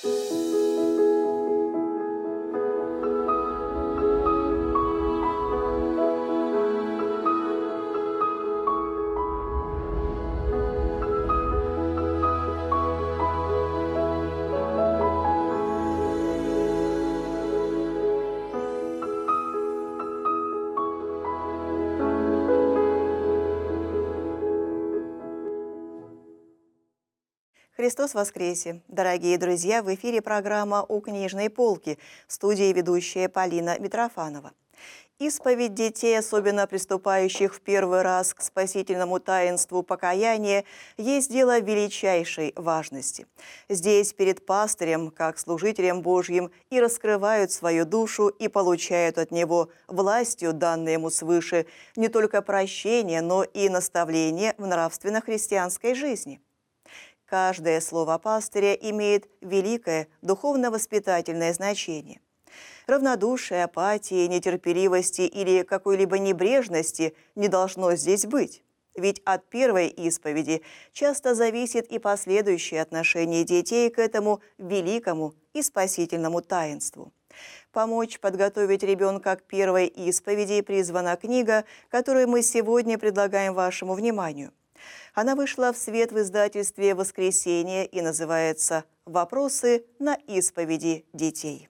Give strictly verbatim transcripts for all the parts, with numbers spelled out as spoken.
Христос воскресе! Дорогие друзья, в эфире программа «У книжной полки», в студии ведущая Полина Митрофанова. Исповедь детей, особенно приступающих в первый раз к спасительному таинству покаяния, есть дело величайшей важности. Здесь перед пастырем, как служителем Божьим, и раскрывают свою душу и получают от Него властью, данной ему свыше, не только прощение, но и наставление в нравственно-христианской жизни. Каждое слово пастыря имеет великое духовно-воспитательное значение. Равнодушия, апатии, нетерпеливости или какой-либо небрежности не должно здесь быть. Ведь от первой исповеди часто зависит и последующее отношение детей к этому великому и спасительному таинству. Помочь подготовить ребенка к первой исповеди призвана книга, которую мы сегодня предлагаем вашему вниманию. Она вышла в свет в издательстве «Воскресенье» и называется «Вопросы на исповеди детей».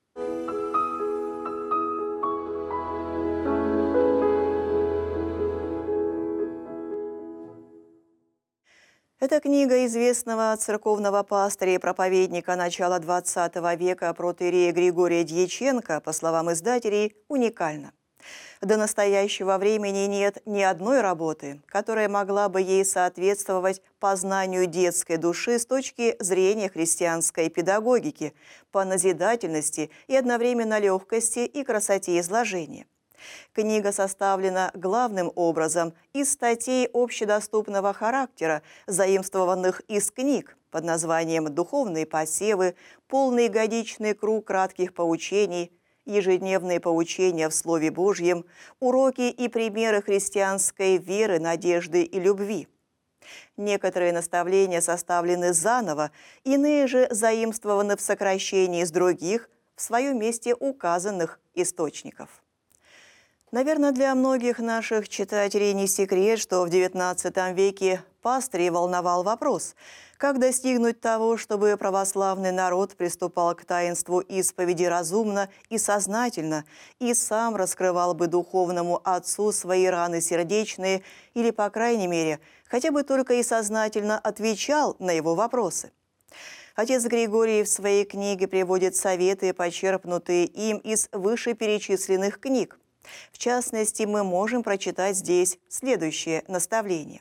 Эта книга известного церковного пастыря и проповедника начала двадцатого века протоиерея Григория Дьяченко, по словам издателей, уникальна. До настоящего времени нет ни одной работы, которая могла бы ей соответствовать познанию детской души с точки зрения христианской педагогики, по назидательности и одновременно легкости и красоте изложения. Книга составлена главным образом из статей общедоступного характера, заимствованных из книг под названием «Духовные посевы», «Полный годичный круг кратких поучений», ежедневные поучения в Слове Божьем, уроки и примеры христианской веры, надежды и любви. Некоторые наставления составлены заново, иные же заимствованы в сокращении из других, в своем месте указанных источников. Наверное, для многих наших читателей не секрет, что в девятнадцатом веке пастырей волновал вопрос, как достигнуть того, чтобы православный народ приступал к таинству исповеди разумно и сознательно и сам раскрывал бы духовному отцу свои раны сердечные или, по крайней мере, хотя бы только и сознательно отвечал на его вопросы. Отец Григорий в своей книге приводит советы, почерпнутые им из вышеперечисленных книг. В частности, мы можем прочитать здесь следующее наставление.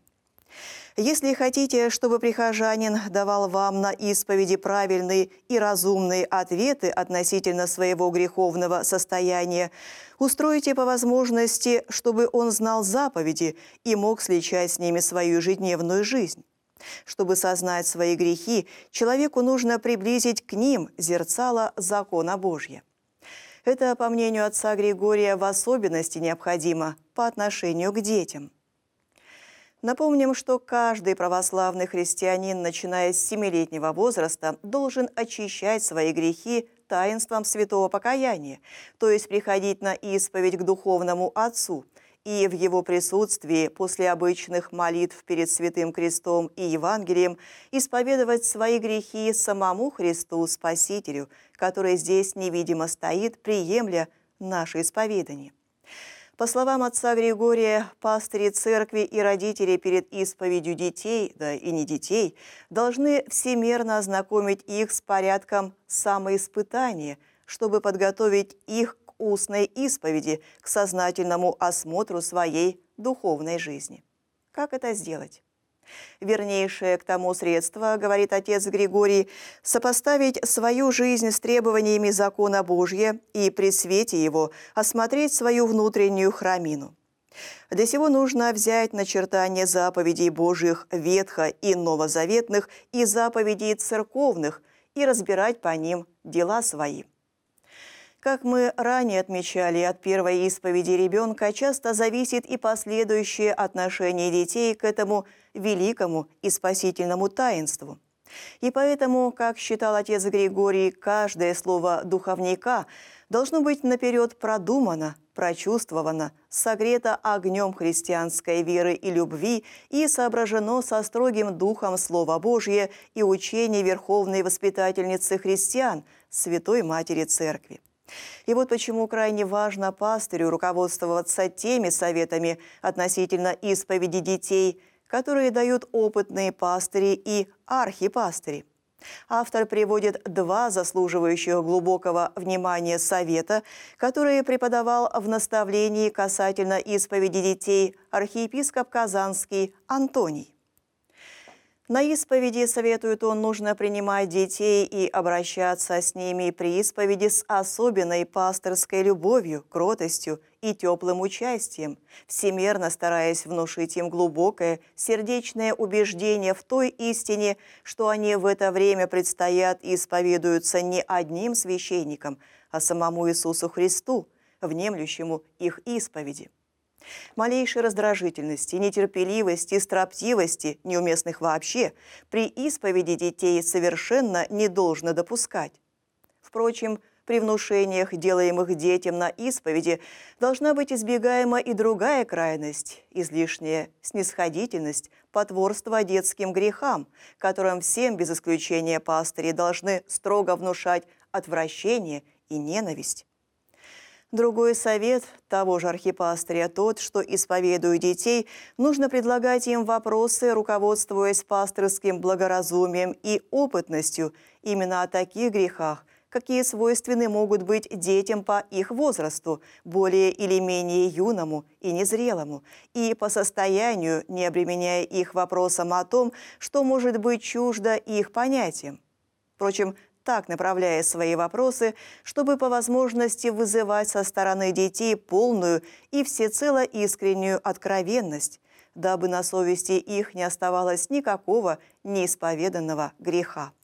Если хотите, чтобы прихожанин давал вам на исповеди правильные и разумные ответы относительно своего греховного состояния, устройте по возможности, чтобы он знал заповеди и мог сличать с ними свою ежедневную жизнь. Чтобы сознать свои грехи, человеку нужно приблизить к ним зерцало закона Божьего. Это, по мнению отца Григория, в особенности необходимо по отношению к детям. Напомним, что каждый православный христианин, начиная с семилетнего возраста, должен очищать свои грехи таинством святого покаяния, то есть приходить на исповедь к духовному отцу и в его присутствии после обычных молитв перед Святым Крестом и Евангелием исповедовать свои грехи самому Христу Спасителю, который здесь невидимо стоит, приемля наше исповедание. По словам отца Григория, пастыри церкви и родители перед исповедью детей, да и не детей, должны всемерно ознакомить их с порядком самоиспытания, чтобы подготовить их к устной исповеди, к сознательному осмотру своей духовной жизни. Как это сделать? Вернейшее к тому средство, говорит отец Григорий, сопоставить свою жизнь с требованиями закона Божия и при свете его осмотреть свою внутреннюю храмину. Для сего нужно взять начертание заповедей Божьих ветхо- и новозаветных и заповедей церковных и разбирать по ним дела свои. Как мы ранее отмечали, от первой исповеди ребенка часто зависит и последующее отношение детей к этому великому и спасительному таинству. И поэтому, как считал отец Григорий, каждое слово духовника должно быть наперед продумано, прочувствовано, согрето огнем христианской веры и любви и соображено со строгим духом Слова Божье и учения Верховной Воспитательницы христиан, Святой Матери Церкви. И вот почему крайне важно пастырю руководствоваться теми советами относительно исповеди детей, которые дают опытные пастыри и архипастыри. Автор приводит два заслуживающих глубокого внимания совета, которые преподавал в наставлении касательно исповеди детей архиепископ Казанский Антоний. На исповеди, советует он, нужно принимать детей и обращаться с ними при исповеди с особенной пастырской любовью, кротостью и теплым участием, всемерно стараясь внушить им глубокое сердечное убеждение в той истине, что они в это время предстоят и исповедуются не одним священником, а самому Иисусу Христу, внемлющему их исповеди. Малейшей раздражительности, нетерпеливости, строптивости, неуместных вообще, при исповеди детей совершенно не должно допускать. Впрочем, при внушениях, делаемых детям на исповеди, должна быть избегаема и другая крайность – излишняя снисходительность, потворство детским грехам, которым всем без исключения пастыри должны строго внушать отвращение и ненависть. Другой совет того же архипастыря тот, что, исповедуя детей, нужно предлагать им вопросы, руководствуясь пастырским благоразумием и опытностью именно о таких грехах, какие свойственны могут быть детям по их возрасту, более или менее юному и незрелому, и по состоянию, не обременяя их вопросом о том, что может быть чуждо их понятиям. Впрочем, так направляя свои вопросы, чтобы по возможности вызывать со стороны детей полную и всецело искреннюю откровенность, дабы на совести их не оставалось никакого неисповеданного греха.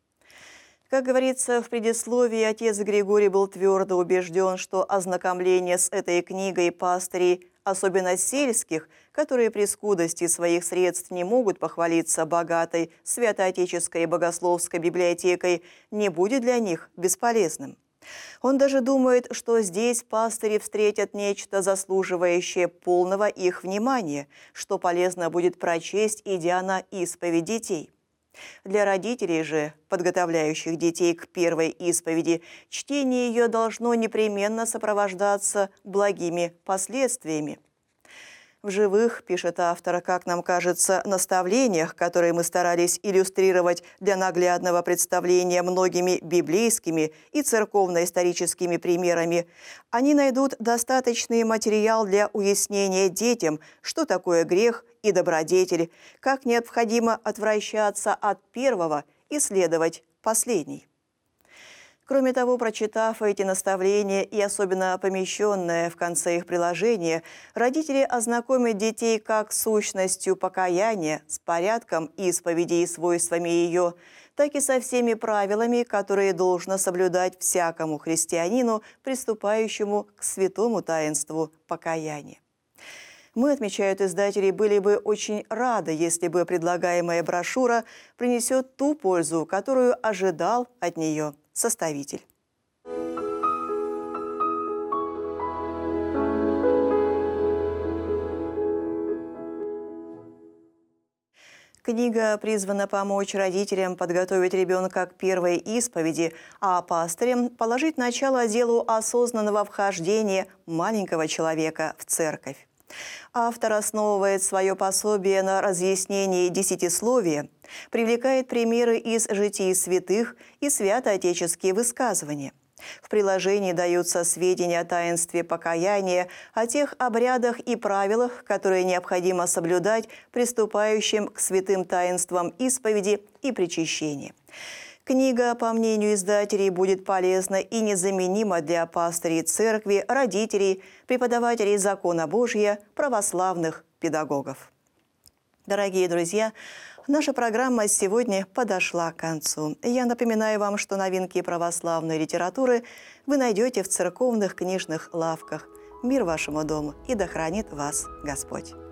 Как говорится в предисловии, отец Григорий был твердо убежден, что ознакомление с этой книгой пастырей, особенно сельских, которые при скудости своих средств не могут похвалиться богатой святоотеческой и богословской библиотекой, не будет для них бесполезным. Он даже думает, что здесь пастыри встретят нечто, заслуживающее полного их внимания, что полезно будет прочесть, идя на исповедь детей. Для родителей же, подготовляющих детей к первой исповеди, чтение ее должно непременно сопровождаться благими последствиями. В живых, пишет автор, как нам кажется, наставлениях, которые мы старались иллюстрировать для наглядного представления многими библейскими и церковно-историческими примерами, они найдут достаточный материал для уяснения детям, что такое грех и добродетель, как необходимо отвращаться от первого и следовать последней. Кроме того, прочитав эти наставления и особенно помещенное в конце их приложения, родители ознакомят детей как с сущностью покаяния, с порядком исповеди и свойствами ее, так и со всеми правилами, которые должно соблюдать всякому христианину, приступающему к святому таинству покаяния. Мы, отмечают издатели, были бы очень рады, если бы предлагаемая брошюра принесет ту пользу, которую ожидал от нее составитель. Книга призвана помочь родителям подготовить ребенка к первой исповеди, а пастырям положить начало делу осознанного вхождения маленького человека в церковь. Автор основывает свое пособие на разъяснении десятисловия, привлекает примеры из житий святых и святоотеческие высказывания. В приложении даются сведения о таинстве покаяния, о тех обрядах и правилах, которые необходимо соблюдать приступающим к святым таинствам исповеди и причащения. Книга, по мнению издателей, будет полезна и незаменима для пастырей церкви, родителей, преподавателей закона Божия, православных педагогов. Дорогие друзья, наша программа сегодня подошла к концу. Я напоминаю вам, что новинки православной литературы вы найдете в церковных книжных лавках. Мир вашему дому, и да хранит вас Господь!